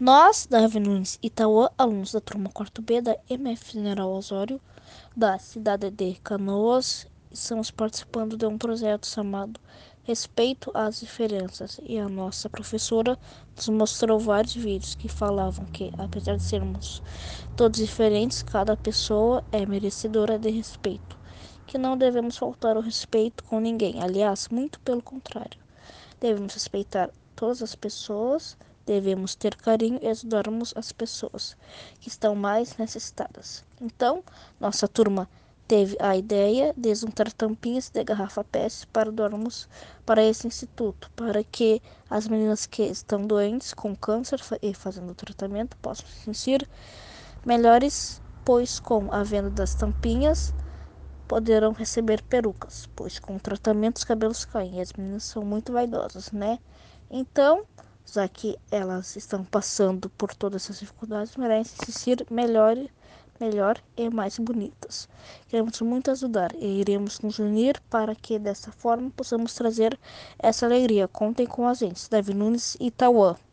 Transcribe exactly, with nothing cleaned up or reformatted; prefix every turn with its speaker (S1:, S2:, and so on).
S1: Nós, Davi Nunes e Tauã, alunos da turma quarto B da M F General Osório, da cidade de Canoas, estamos participando de um projeto chamado Respeito às Diferenças, e a nossa professora nos mostrou vários vídeos que falavam que, apesar de sermos todos diferentes, cada pessoa é merecedora de respeito, que não devemos faltar o respeito com ninguém, aliás, muito pelo contrário. Devemos respeitar todas as pessoas, devemos ter carinho e ajudarmos as pessoas que estão mais necessitadas. Então, nossa turma teve a ideia de juntar tampinhas de garrafa P E S para doarmos para esse instituto, para que as meninas que estão doentes com câncer e fazendo tratamento possam se sentir melhores, pois com a venda das tampinhas poderão receber perucas, pois com o tratamento os cabelos caem e as meninas são muito vaidosas, né? Então, já que elas estão passando por todas essas dificuldades, merecem se sentir melhor, melhor e mais bonitas. Queremos muito ajudar e iremos nos unir para que dessa forma possamos trazer essa alegria. Contem com a gente, Davi Nunes e Tauã.